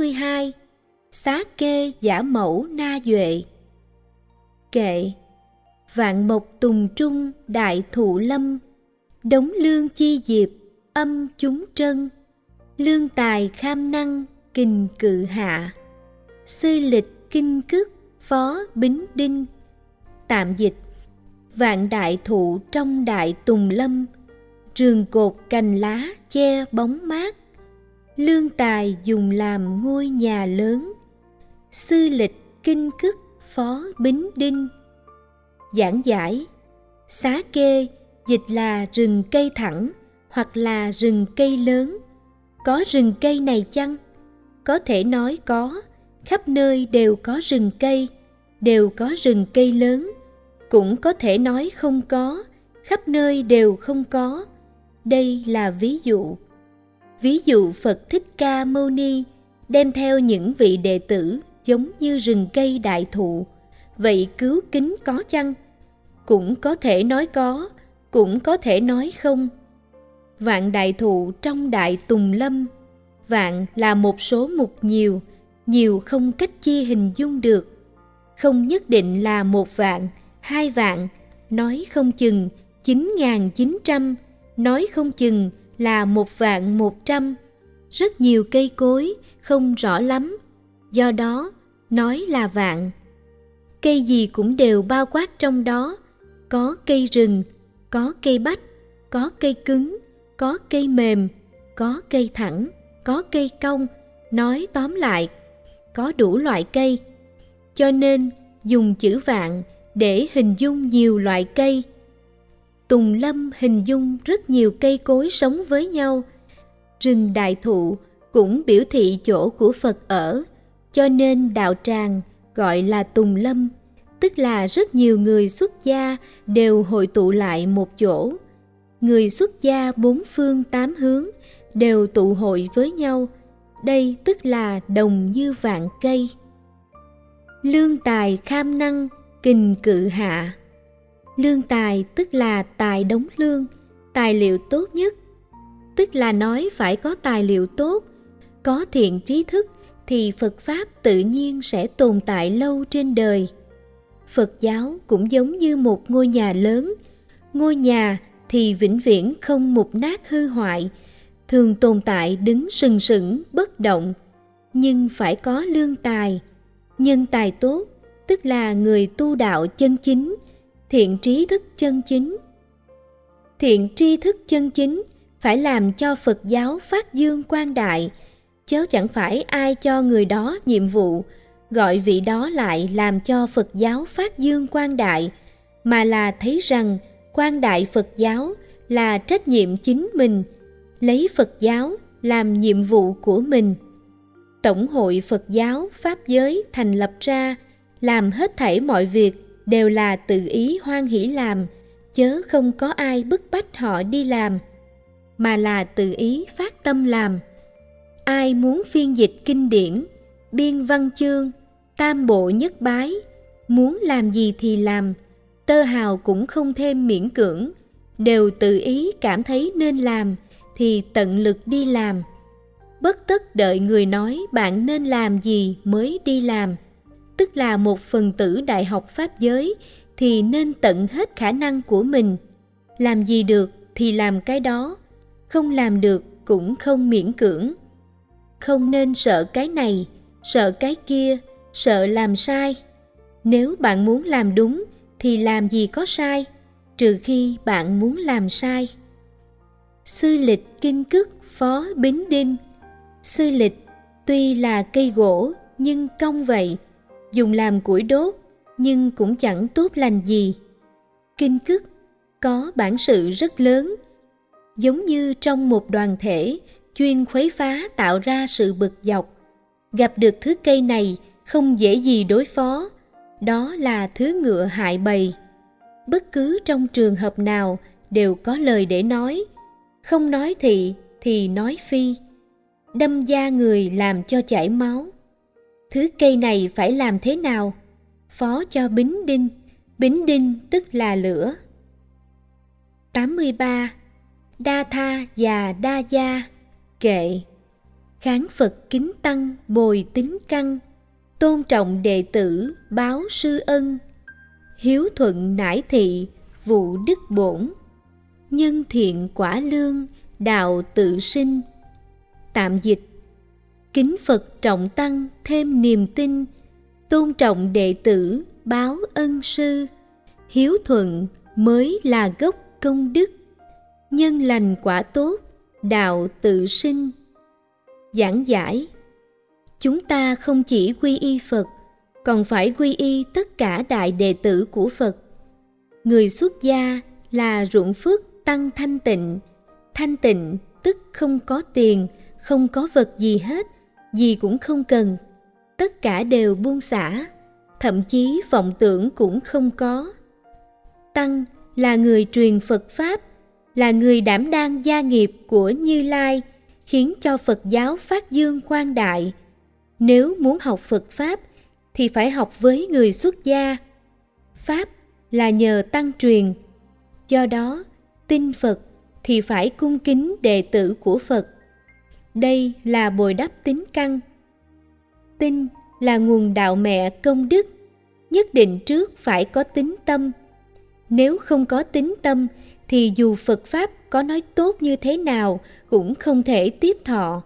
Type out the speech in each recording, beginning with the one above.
82. Xá kê giả mẫu na duệ. Kệ. Vạn mộc tùng trung đại thụ lâm, đống lương chi diệp âm chúng trân, lương tài kham năng kình cự hạ, sư lịch kinh cức phó bính đinh. Tạm dịch: vạn đại thụ trong đại tùng lâm, rừng cột cành lá che bóng mát, lương tài dùng làm ngôi nhà lớn, sư lịch kinh cức phó bính đinh. Giảng giải: xá kê dịch là rừng cây thẳng hoặc là rừng cây lớn. Có rừng cây này chăng? Có thể nói có, khắp nơi đều có rừng cây, đều có rừng cây lớn. Cũng có thể nói không có, khắp nơi đều không có. Đây là ví dụ. Ví dụ Phật Thích Ca Mâu Ni đem theo những vị đệ tử giống như rừng cây đại thụ. Vậy cứu kính có chăng? Cũng có thể nói có, cũng có thể nói không. Vạn đại thụ trong đại tùng lâm. Vạn là một số mục nhiều, nhiều không cách chia hình dung được. Không nhất định là 1 vạn, 2 vạn, nói không chừng 9.900, nói không chừng là 1.100.000. Rất nhiều cây cối, không rõ lắm, do đó nói là vạn. Cây gì cũng đều bao quát trong đó. Có cây rừng, có cây bách, có cây cứng, có cây mềm, có cây thẳng, có cây cong. Nói tóm lại, có đủ loại cây. Cho nên dùng chữ vạn để hình dung nhiều loại cây. Tùng lâm hình dung rất nhiều cây cối sống với nhau. Rừng đại thụ cũng biểu thị chỗ của Phật ở, cho nên đạo tràng gọi là tùng lâm, tức là rất nhiều người xuất gia đều hội tụ lại một chỗ. Người xuất gia 4 phương 8 hướng đều tụ hội với nhau. Đây tức là đồng như vạn cây. Lương tài kham năng kình cự hạ. Lương tài tức là tài đóng lương, tài liệu tốt nhất. Tức là nói phải có tài liệu tốt, có thiện trí thức thì Phật Pháp tự nhiên sẽ tồn tại lâu trên đời. Phật giáo cũng giống như một ngôi nhà lớn. Ngôi nhà thì vĩnh viễn không mục nát hư hoại, thường tồn tại đứng sừng sững bất động. Nhưng phải có lương tài. Nhân tài tốt tức là người tu đạo chân chính, thiện trí thức chân chính. Thiện tri thức chân chính phải làm cho Phật giáo phát dương quang đại, chớ chẳng phải ai cho người đó nhiệm vụ, gọi vị đó lại làm cho Phật giáo phát dương quang đại, mà là thấy rằng quang đại Phật giáo là trách nhiệm chính mình, lấy Phật giáo làm nhiệm vụ của mình. Tổng hội Phật giáo Pháp giới thành lập ra, làm hết thảy mọi việc đều là tự ý hoan hỷ làm, chớ không có ai bức bách họ đi làm, mà là tự ý phát tâm làm. Ai muốn phiên dịch kinh điển, biên văn chương, tam bộ nhất bái, muốn làm gì thì làm, tơ hào cũng không thêm miễn cưỡng, đều tự ý cảm thấy nên làm thì tận lực đi làm. Bất tất đợi người nói bạn nên làm gì mới đi làm. Tức là một phần tử đại học Pháp giới thì nên tận hết khả năng của mình. Làm gì được thì làm cái đó, không làm được cũng không miễn cưỡng. Không nên sợ cái này, sợ cái kia, sợ làm sai. Nếu bạn muốn làm đúng thì làm gì có sai, trừ khi bạn muốn làm sai. Sư lịch kinh cức phó bính đinh. Sư lịch tuy là cây gỗ nhưng cong vậy, dùng làm củi đốt nhưng cũng chẳng tốt lành gì. Kinh cức có bản sự rất lớn, giống như trong một đoàn thể chuyên khuấy phá tạo ra sự bực dọc. Gặp được thứ cây này không dễ gì đối phó, đó là thứ ngựa hại bầy. Bất cứ trong trường hợp nào đều có lời để nói, không nói thì nói phi, đâm da người làm cho chảy máu. Thứ cây này phải làm thế nào? Phó cho bính đinh. Bính đinh tức là lửa. 83. Đa tha và đa gia. Kệ. kháng Phật kính tăng bồi tín căn, tôn trọng đệ tử báo sư ân, hiếu thuận nải thị vụ đức bổn, nhân thiện quả lương đạo tự sinh. Tạm dịch: kính Phật trọng tăng thêm niềm tin, tôn trọng đệ tử báo ân sư, hiếu thuận mới là gốc công đức, nhân lành quả tốt đạo tự sinh. Giảng giải: chúng ta không chỉ quy y Phật, còn phải quy y tất cả đại đệ tử của Phật. Người xuất gia là ruộng phước tăng thanh tịnh. Thanh tịnh tức không có tiền, không có vật gì hết, gì cũng không cần. Tất cả đều buông xả, thậm chí vọng tưởng cũng không có. Tăng là người truyền Phật Pháp, là người đảm đang gia nghiệp của Như Lai, khiến cho Phật giáo phát dương quang đại. Nếu muốn học Phật Pháp thì phải học với người xuất gia. Pháp là nhờ tăng truyền, do đó tin Phật thì phải cung kính đệ tử của Phật. Đây là bồi đắp tín căn. Tin là nguồn đạo mẹ công đức, nhất định trước phải có tín tâm. Nếu không có tín tâm thì dù Phật Pháp có nói tốt như thế nào cũng không thể tiếp thọ.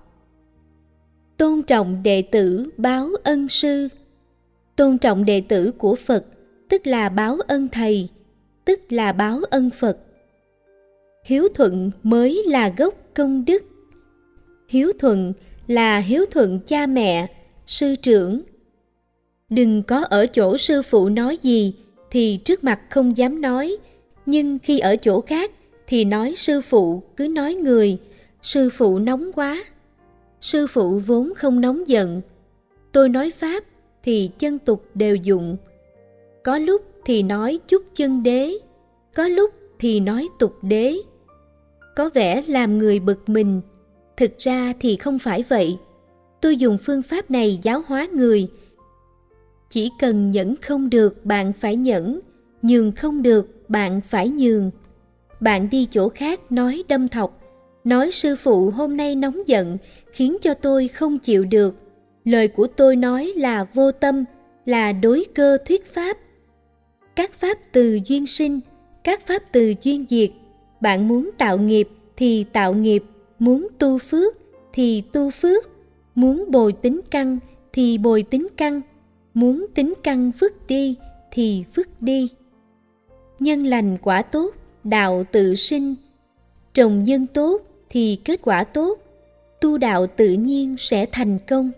Tôn trọng đệ tử báo ân sư. Tôn trọng đệ tử của Phật tức là báo ân Thầy, tức là báo ân Phật. Hiếu thuận mới là gốc công đức. Hiếu thuận là hiếu thuận cha mẹ, sư trưởng. Đừng có ở chỗ sư phụ nói gì thì trước mặt không dám nói, nhưng khi ở chỗ khác thì nói sư phụ, cứ nói người, sư phụ nóng quá. Sư phụ vốn không nóng giận. Tôi nói Pháp thì chân tục đều dụng. Có lúc thì nói chúc chân đế, có lúc thì nói tục đế. Có vẻ làm người bực mình, thực ra thì không phải vậy. Tôi dùng phương pháp này giáo hóa người. Chỉ cần nhẫn không được bạn phải nhẫn, nhường không được bạn phải nhường. Bạn đi chỗ khác nói đâm thọc, nói sư phụ hôm nay nóng giận, khiến cho tôi không chịu được. Lời của tôi nói là vô tâm, là đối cơ thuyết pháp. Các pháp từ duyên sinh, các pháp từ duyên diệt. Bạn muốn tạo nghiệp thì tạo nghiệp, muốn tu phước thì tu phước, muốn bồi tín căn thì bồi tín căn, muốn tín căn vứt đi thì vứt đi. Nhân lành quả tốt, đạo tự sinh. Trồng nhân tốt thì kết quả tốt, tu đạo tự nhiên sẽ thành công.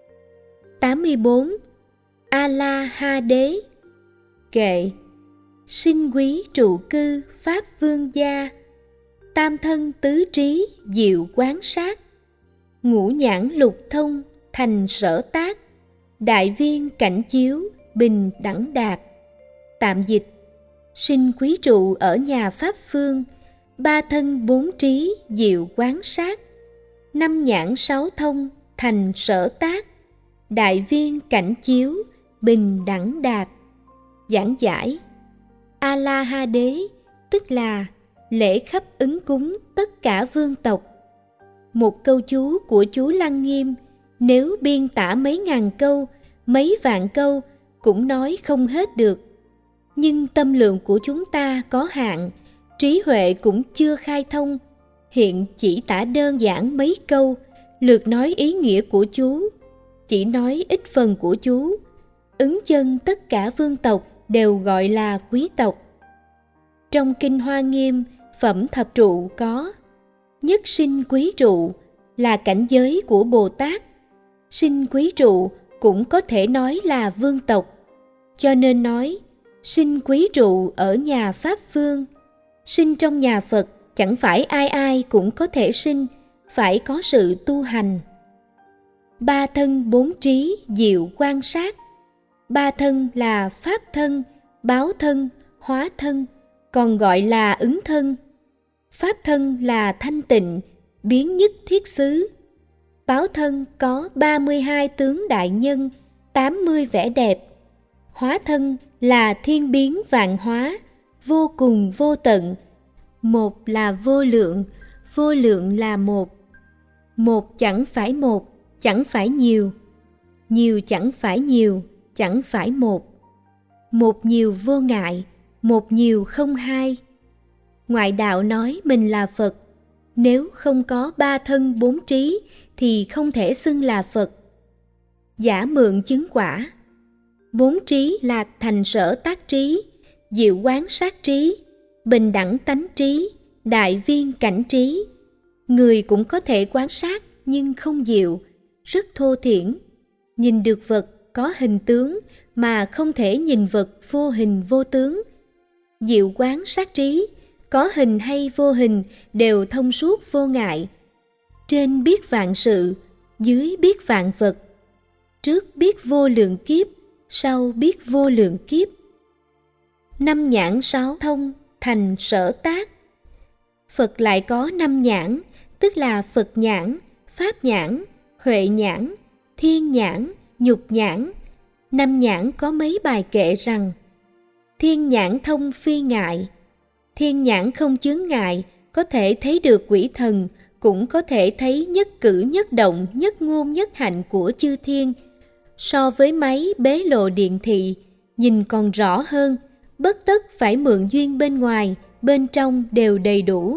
84. A-la-ha-đế. Kệ: sinh quý trụ cư pháp vương gia, tam thân tứ trí diệu quán sát, ngũ nhãn lục thông thành sở tác, đại viên cảnh chiếu bình đẳng đạt. Tạm dịch: sinh quý trụ ở nhà Pháp Phương, ba thân bốn trí diệu quán sát, năm nhãn sáu thông thành sở tác, đại viên cảnh chiếu bình đẳng đạt. Giảng giải: A-la-ha-đế tức là lễ khắp ứng cúng tất cả vương tộc. Một câu chú của chú Lăng Nghiêm nếu biên tả mấy ngàn câu, mấy vạn câu cũng nói không hết được. Nhưng tâm lượng của chúng ta có hạn, trí huệ cũng chưa khai thông. Hiện chỉ tả đơn giản mấy câu, lược nói ý nghĩa của chú, chỉ nói ít phần của chú. Ứng chân tất cả vương tộc đều gọi là quý tộc. Trong Kinh Hoa Nghiêm, phẩm thập trụ có: nhất sinh quý trụ là cảnh giới của Bồ Tát. Sinh quý trụ cũng có thể nói là vương tộc, cho nên nói sinh quý trụ ở nhà Pháp Vương. Sinh trong nhà Phật chẳng phải ai ai cũng có thể sinh, phải có sự tu hành. Ba thân bốn trí diệu quan sát. Ba thân là Pháp thân, báo thân, hóa thân, còn gọi là ứng thân. Pháp thân là thanh tịnh, biến nhất thiết xứ. Báo thân có 32 tướng đại nhân, 80 vẻ đẹp. Hóa thân là thiên biến vạn hóa, vô cùng vô tận. Một là vô lượng là một. Một chẳng phải một, chẳng phải nhiều, nhiều chẳng phải nhiều, chẳng phải một. Một nhiều vô ngại, một nhiều không hai. Ngoại đạo nói mình là Phật, nếu không có ba thân bốn trí thì không thể xưng là Phật. Giả mượn chứng quả. Bốn trí là thành sở tác trí, diệu quán sát trí, bình đẳng tánh trí, đại viên cảnh trí. Người cũng có thể quan sát nhưng không diệu, rất thô thiển. Nhìn được vật có hình tướng mà không thể nhìn vật vô hình vô tướng. Diệu quán sát trí, có hình hay vô hình đều thông suốt vô ngại. Trên biết vạn sự, dưới biết vạn vật. Trước biết vô lượng kiếp, sau biết vô lượng kiếp. Năm nhãn sáu thông thành sở tác. Phật lại có năm nhãn, tức là Phật nhãn, Pháp nhãn, Huệ nhãn, Thiên nhãn, Nhục nhãn. Năm nhãn có mấy bài kệ rằng: thiên nhãn thông phi ngại. Thiên nhãn không chướng ngại, có thể thấy được quỷ thần, cũng có thể thấy nhất cử nhất động, nhất ngôn nhất hạnh của chư thiên. So với máy bế lộ điện thị, nhìn còn rõ hơn, bất tất phải mượn duyên bên ngoài, bên trong đều đầy đủ.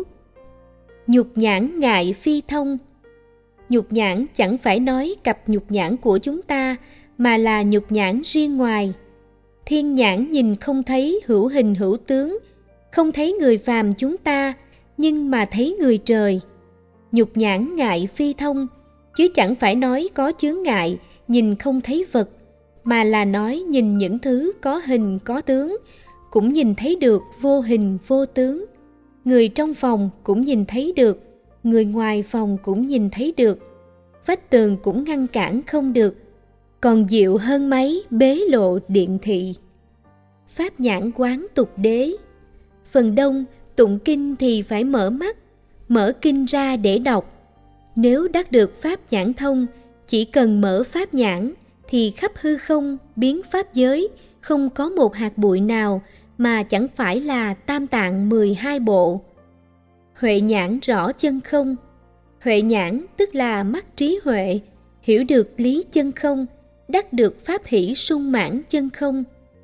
Nhục nhãn ngại phi thông. Nhục nhãn chẳng phải nói cặp nhục nhãn của chúng ta, mà là nhục nhãn riêng ngoài. Thiên nhãn nhìn không thấy hữu hình hữu tướng, không thấy người phàm chúng ta, nhưng mà thấy người trời. Nhục nhãn ngại phi thông, chứ chẳng phải nói có chướng ngại, nhìn không thấy vật, mà là nói nhìn những thứ có hình có tướng, cũng nhìn thấy được vô hình vô tướng. Người trong phòng cũng nhìn thấy được, người ngoài phòng cũng nhìn thấy được, vách tường cũng ngăn cản không được, còn diệu hơn mấy bế lộ điện thị. Pháp nhãn quán tục đế. Phần đông tụng kinh thì phải mở mắt, mở kinh ra để đọc. Nếu đắc được pháp nhãn thông, chỉ cần mở pháp nhãn thì khắp hư không biến pháp giới, không có một hạt bụi nào mà chẳng phải là tam tạng 12 bộ. Huệ nhãn rõ chân không. Huệ nhãn tức là mắt trí huệ, hiểu được lý chân không, đắc được pháp hỷ sung mãn chân không.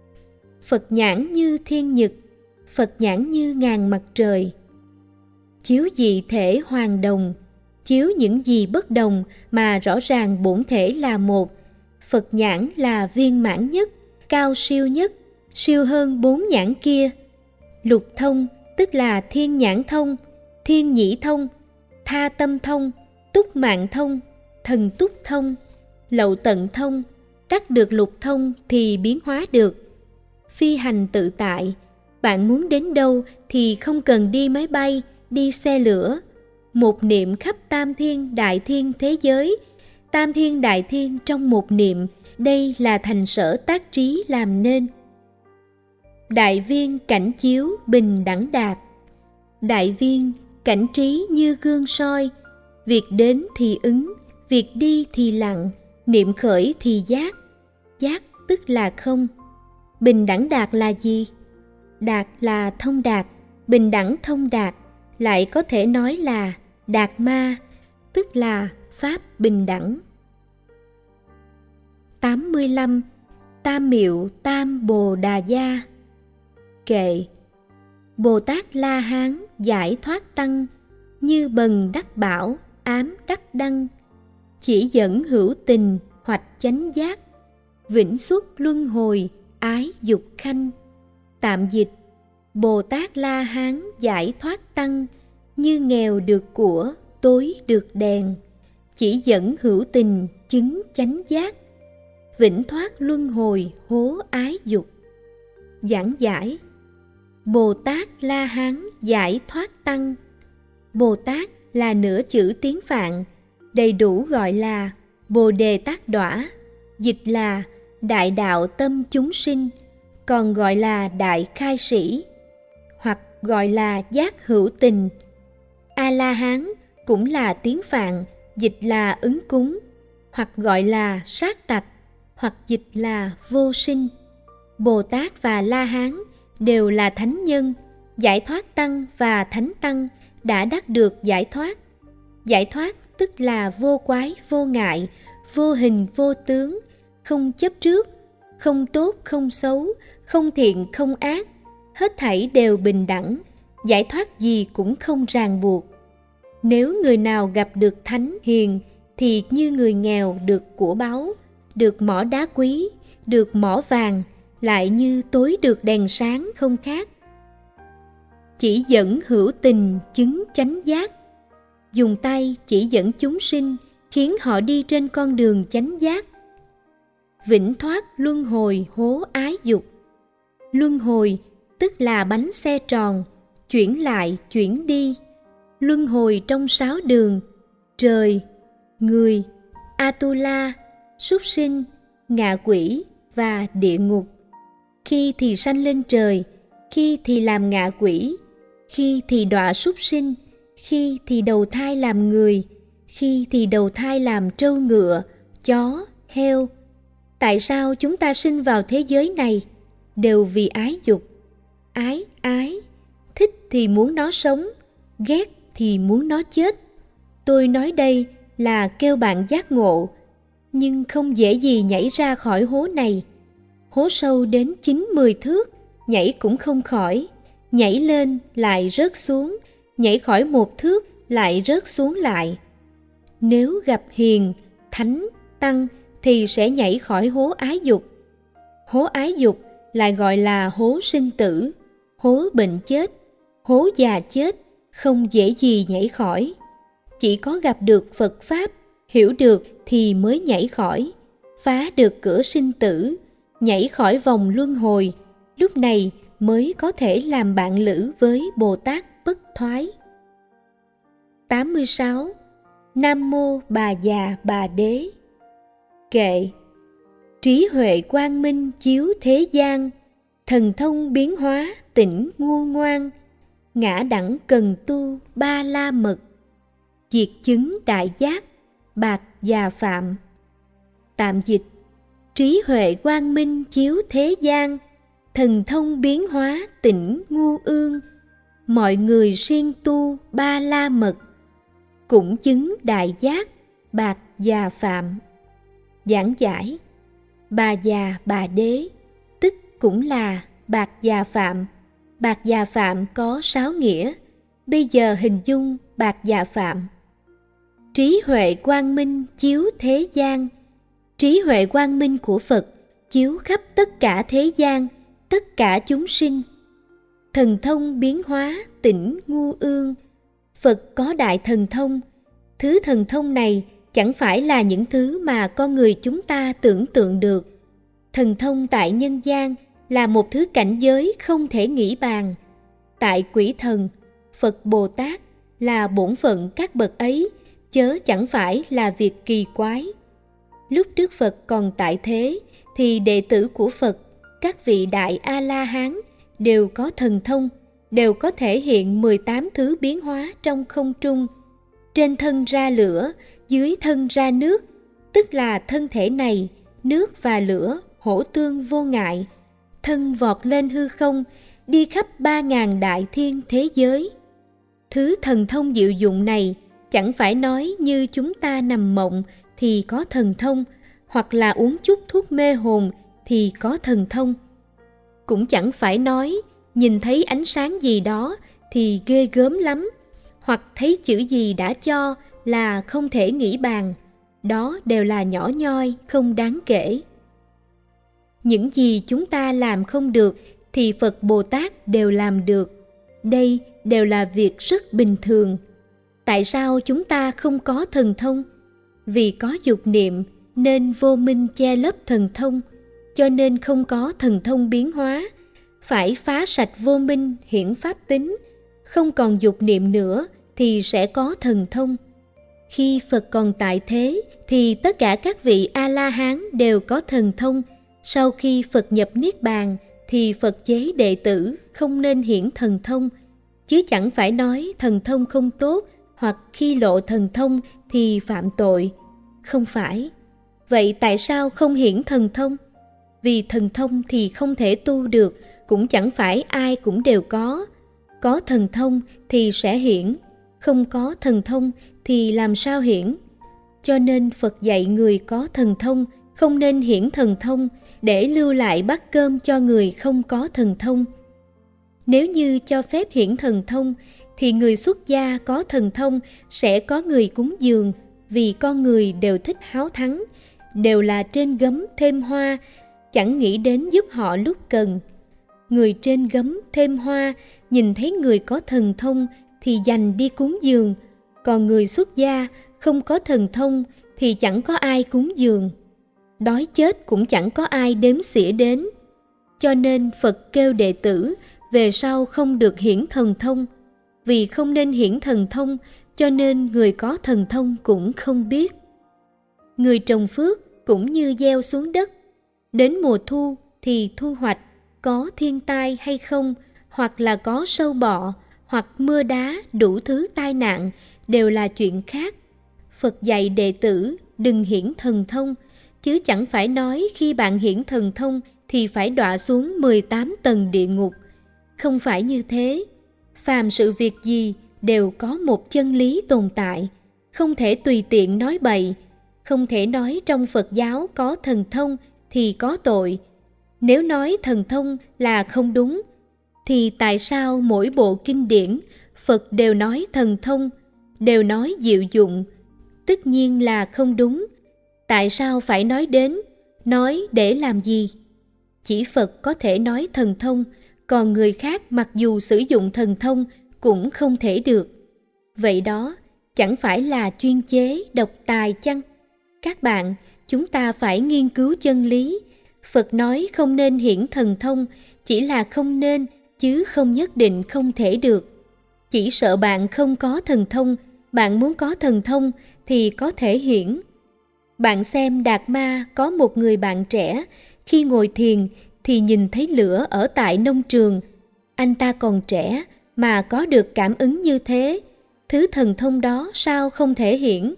Phật nhãn như thiên nhật, Phật nhãn như ngàn mặt trời. Chiếu dị thể hoàn đồng, chiếu những gì bất đồng mà rõ ràng bổn thể là một. Phật nhãn là viên mãn nhất, cao siêu nhất, siêu hơn bốn nhãn kia. Lục thông tức là thiên nhãn thông, thiên nhĩ thông, tha tâm thông, túc mạng thông, thần túc thông, lậu tận thông. Đắc được lục thông thì biến hóa được. Phi hành tự tại, bạn muốn đến đâu thì không cần đi máy bay, đi xe lửa. Một niệm khắp tam thiên đại thiên thế giới, tam thiên đại thiên trong một niệm, đây là thành sở tác trí làm nên. Đại viên cảnh chiếu bình đẳng đạt. Đại viên cảnh trí như gương soi, việc đến thì ứng, việc đi thì lặng, niệm khởi thì giác. Giác tức là không. Bình đẳng đạt là gì? Đạt là thông đạt, bình đẳng thông đạt, lại có thể nói là đạt ma, tức là pháp bình đẳng. 85. Tam miệu tam bồ đà gia. Kệ. Bồ Tát La Hán giải thoát tăng, như bần đắc bảo, ám đắc đăng, chỉ dẫn hữu tình hoạch chánh giác, vĩnh xuất luân hồi ái dục khanh. Tạm dịch: Bồ Tát La Hán giải thoát tăng, như nghèo được của, tối được đèn, chỉ dẫn hữu tình chứng chánh giác, vĩnh thoát luân hồi hố ái dục. Giảng giải: Bồ Tát La Hán giải thoát tăng. Bồ Tát là nửa chữ tiếng Phạn, đầy đủ gọi là Bồ Đề Tát Đọa, dịch là đại đạo tâm chúng sinh, còn gọi là đại khai sĩ, hoặc gọi là giác hữu tình. A-la-hán cũng là tiếng Phạn, dịch là ứng cúng, hoặc gọi là sát tạch, hoặc dịch là vô sinh. Bồ Tát và La Hán đều là thánh nhân. Giải thoát tăng và thánh tăng đã đắc được giải thoát. Giải thoát tức là vô quái vô ngại, vô hình vô tướng, không chấp trước, không tốt không xấu, không thiện không ác, hết thảy đều bình đẳng, giải thoát gì cũng không ràng buộc. Nếu người nào gặp được thánh hiền thì như người nghèo được của báu, được mỏ đá quý, được mỏ vàng, lại như tối được đèn sáng không khác. Chỉ dẫn hữu tình chứng chánh giác, dùng tay chỉ dẫn chúng sinh, khiến họ đi trên con đường chánh giác. Vĩnh thoát luân hồi hố ái dục. Luân hồi tức là bánh xe tròn, chuyển lại chuyển đi. Luân hồi trong 6 đường: trời, người, Atula, súc sinh, ngạ quỷ và địa ngục. Khi thì sanh lên trời, khi thì làm ngạ quỷ, khi thì đọa súc sinh, khi thì đầu thai làm người, khi thì đầu thai làm trâu ngựa, chó, heo. Tại sao chúng ta sinh vào thế giới này? Đều vì ái dục. Ái, thích thì muốn nó sống, ghét thì muốn nó chết. Tôi nói đây là kêu bạn giác ngộ, nhưng không dễ gì nhảy ra khỏi hố này. Hố sâu đến 9-10 thước, nhảy cũng không khỏi. Nhảy lên lại rớt xuống, nhảy khỏi 1 thước lại rớt xuống lại. Nếu gặp hiền, thánh, tăng thì sẽ nhảy khỏi hố ái dục. Hố ái dục lại gọi là hố sinh tử, hố bệnh chết, hố già chết, không dễ gì nhảy khỏi. Chỉ có gặp được Phật Pháp, hiểu được thì mới nhảy khỏi, phá được cửa sinh tử, nhảy khỏi vòng luân hồi, lúc này mới có thể làm bạn lữ với Bồ Tát bất thoái. 86. Nam Mô Bà Già Bà Đế. Kệ. Trí huệ quang minh chiếu thế gian, thần thông biến hóa tỉnh ngu ngoan, ngã đẳng cần tu ba la mật, diệt chứng đại giác bạc già phạm. Tạm dịch: trí huệ quang minh chiếu thế gian, thần thông biến hóa tỉnh ngu ương, mọi người siêng tu ba la mật, cũng chứng đại giác bạc già phạm. Giảng giải: Bà già bà đế tức cũng là bạc già phạm. Bạc già phạm có 6 nghĩa, bây giờ hình dung bạc già phạm. Trí huệ quang minh chiếu thế gian. Trí huệ quang minh của Phật chiếu khắp tất cả thế gian, tất cả chúng sinh. Thần thông biến hóa tỉnh ngu ương. Phật có đại thần thông. Thứ thần thông này chẳng phải là những thứ mà con người chúng ta tưởng tượng được. Thần thông tại nhân gian là một thứ cảnh giới không thể nghĩ bàn. Tại quỷ thần, Phật Bồ Tát là bổn phận các bậc ấy, chớ chẳng phải là việc kỳ quái. Lúc Đức Phật còn tại thế, thì đệ tử của Phật, các vị Đại A-la-hán đều có thần thông, đều có thể hiện 18 thứ biến hóa trong không trung. Trên thân ra lửa, dưới thân ra nước, tức là thân thể này, nước và lửa hỗ tương vô ngại. Thân vọt lên hư không, đi khắp 3.000 đại thiên thế giới. Thứ thần thông diệu dụng này chẳng phải nói như chúng ta nằm mộng thì có thần thông, hoặc là uống chút thuốc mê hồn thì có thần thông. Cũng chẳng phải nói nhìn thấy ánh sáng gì đó thì ghê gớm lắm, hoặc thấy chữ gì đã cho là không thể nghĩ bàn. Đó đều là nhỏ nhoi, không đáng kể. Những gì chúng ta làm không được thì Phật Bồ Tát đều làm được. Đây đều là việc rất bình thường. Tại sao chúng ta không có thần thông? Vì có dục niệm nên vô minh che lấp thần thông, cho nên không có thần thông biến hóa. Phải phá sạch vô minh hiển pháp tính, không còn dục niệm nữa thì sẽ có thần thông. Khi Phật còn tại thế thì tất cả các vị A-la-hán đều có thần thông. Sau khi Phật nhập Niết Bàn thì Phật chế đệ tử không nên hiển thần thông, chứ chẳng phải nói thần thông không tốt, hoặc khi lộ thần thông thì phạm tội. Không phải. Vậy tại sao không hiển thần thông? Vì thần thông thì không thể tu được, cũng chẳng phải ai cũng đều có. Có thần thông thì sẽ hiển, không có thần thông thì làm sao hiển? cho nên Phật dạy người có thần thông không nên hiển thần thông để lưu lại bát cơm cho người không có thần thông. Nếu như cho phép hiển thần thông, thì người xuất gia có thần thông sẽ có người cúng dường, vì con người đều thích háo thắng, đều là trên gấm thêm hoa, chẳng nghĩ đến giúp họ lúc cần. Người trên gấm thêm hoa nhìn thấy người có thần thông thì dành đi cúng dường, còn người xuất gia không có thần thông thì chẳng có ai cúng dường. Đói chết cũng chẳng có ai đếm xỉa đến. Cho nên Phật kêu đệ tử về sau không được hiển thần thông. Vì không nên hiển thần thông, cho nên người có thần thông cũng không biết. Người trồng phước cũng như gieo xuống đất. Đến mùa thu thì thu hoạch, có thiên tai hay không, hoặc là có sâu bọ, hoặc mưa đá, đủ thứ tai nạn, đều là chuyện khác. Phật dạy đệ tử đừng hiển thần thông, chứ chẳng phải nói khi bạn hiển thần thông thì phải đọa xuống 18 tầng địa ngục. Không phải như thế. Phàm sự việc gì đều có một chân lý tồn tại, không thể tùy tiện nói bậy, không thể nói trong Phật giáo có thần thông thì có tội. Nếu nói thần thông là không đúng, thì tại sao mỗi bộ kinh điển Phật đều nói thần thông, đều nói diệu dụng? Tất nhiên là không đúng. Tại sao phải nói đến? Nói để làm gì? Chỉ Phật có thể nói thần thông, còn người khác mặc dù sử dụng thần thông cũng không thể được. Vậy đó, chẳng phải là chuyên chế độc tài chăng? Các bạn, chúng ta phải nghiên cứu chân lý. Phật nói không nên hiển thần thông, chỉ là không nên, chứ không nhất định không thể được. Chỉ sợ bạn không có thần thông, bạn muốn có thần thông thì có thể hiển. Bạn xem Đạt Ma có một người bạn trẻ, khi ngồi thiền thì nhìn thấy lửa ở tại nông trường. Anh ta còn trẻ mà có được cảm ứng như thế, thứ thần thông đó sao không thể hiển?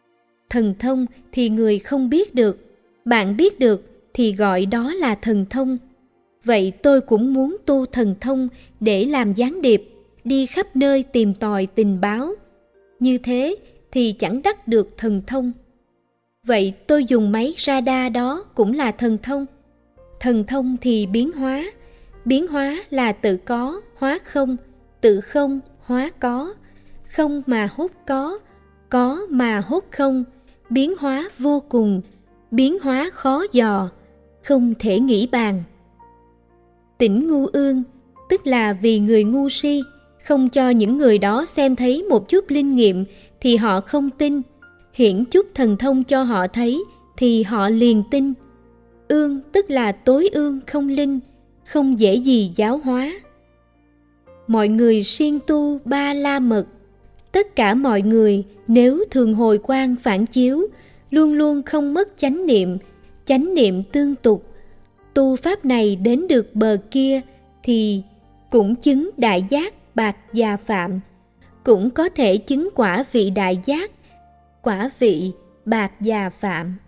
Thần thông thì người không biết được, bạn biết được thì gọi đó là thần thông. Vậy tôi cũng muốn tu thần thông để làm gián điệp, đi khắp nơi tìm tòi tình báo. Như thế thì chẳng đắc được thần thông. Vậy tôi dùng máy radar đó cũng là thần thông. Thần thông thì biến hóa là tự có, hóa không, tự không, hóa có, không mà hốt có mà hốt không, biến hóa vô cùng, biến hóa khó dò, không thể nghĩ bàn. Tỉnh ngu ương, tức là vì người ngu si, không cho những người đó xem thấy một chút linh nghiệm thì họ không tin, hiển chút thần thông cho họ thấy thì họ liền tin. Ương tức là tối ương không linh, không dễ gì giáo hóa. Mọi người siêng tu ba la mật. Tất cả mọi người nếu thường hồi quang phản chiếu, luôn luôn không mất chánh niệm tương tục, tu pháp này đến được bờ kia thì cũng chứng đại giác bạc già phạm, cũng có thể chứng quả vị đại giác, quả vị bạc già phạm.